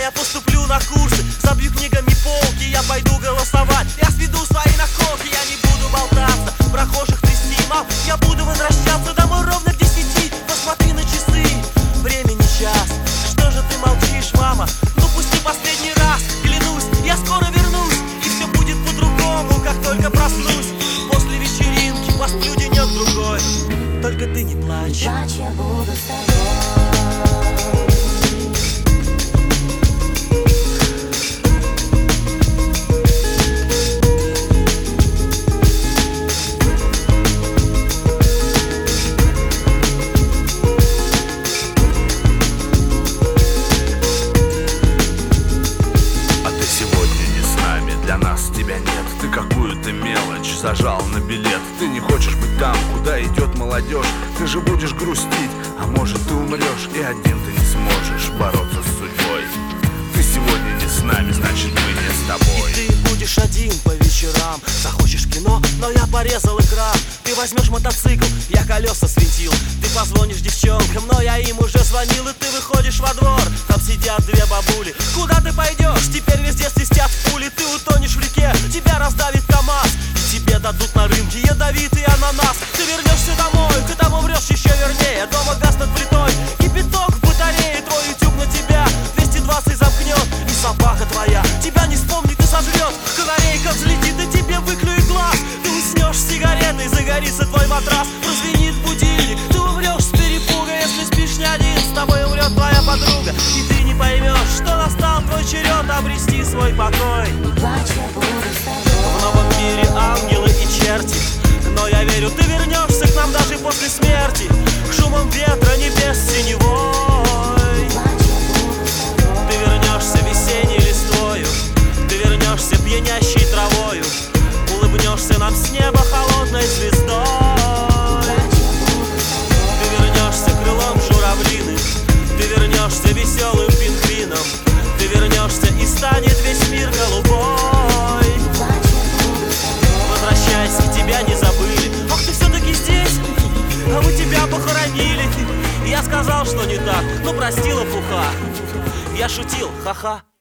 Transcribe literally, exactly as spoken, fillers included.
я поступлю на курсы, забью книгами полки, я пойду голосовать. Я сведу свои наколки, я не буду болтаться, прохожих трясти, мам, я буду возвращаться домой ровно к десяти. Посмотри на часы, времени час. Что же ты молчишь, мама? Ну пусти последний раз, клянусь, я скоро вернусь, и все будет по-другому, как только проснусь. После вечеринки посплю денек-другой, только ты не плачь. Плачь, я буду с тобой. Для нас тебя нет, ты какую-то мелочь зажал на билет. Ты не хочешь быть там, куда идет молодежь. Ты же будешь грустить, а может ты умрешь, и один ты не сможешь бороться с судьбой. Ты сегодня не с нами, значит мы не с тобой. И ты будешь один по вечерам. Захочешь кино, но я порезал экран. Ты возьмешь мотоцикл, я колеса свинтил. Ты позвонишь девчонкам, но я им уже звонил. И ты выходишь во двор, там сидят две бабули. Куда ты пойдешь? Теперь везде свистят пули. Ты утонешь в реке, тебя раздавит КамАЗ. И тебе дадут на рынке ядовитый ананас. Ты вернешься домой, ты там умрешь еще вернее. Дома газ над плитой, кипяток в батарее. Твой ютуб на тебя двести двадцать замкнет. И собака твоя тебя не вспомнит и сожрет. Канарейка взлетит и тебе выклюет глаз. Ты уснешь с сигаретой, загорится твой матрас. Прозвенит будильник, ты умрешь с перепуга. Если спишь не один, с тобой умрет твоя подруга. И ты не поймешь, что настал твой черед обрести свой покой. Плачь, я буду с тобой. В новом мире ангелы и черти, но я верю, ты вернешься к нам даже после смерти. К шумам ветра небес синевой. Плачь, я буду с тобой. Ты вернешься весенней листвою, ты вернешься пьянящей травою, улыбнешься нам с неба холодной звездой. Ты вернешься крылом журавлиным, ты вернешься веселым пингвином. Ты вернешься и станет весь мир голубой. Возвращайся, тебя не забыли. Ах, ты все-таки здесь, а мы тебя похоронили. Я сказал, что не так, но простила пуха. Я шутил, ха-ха.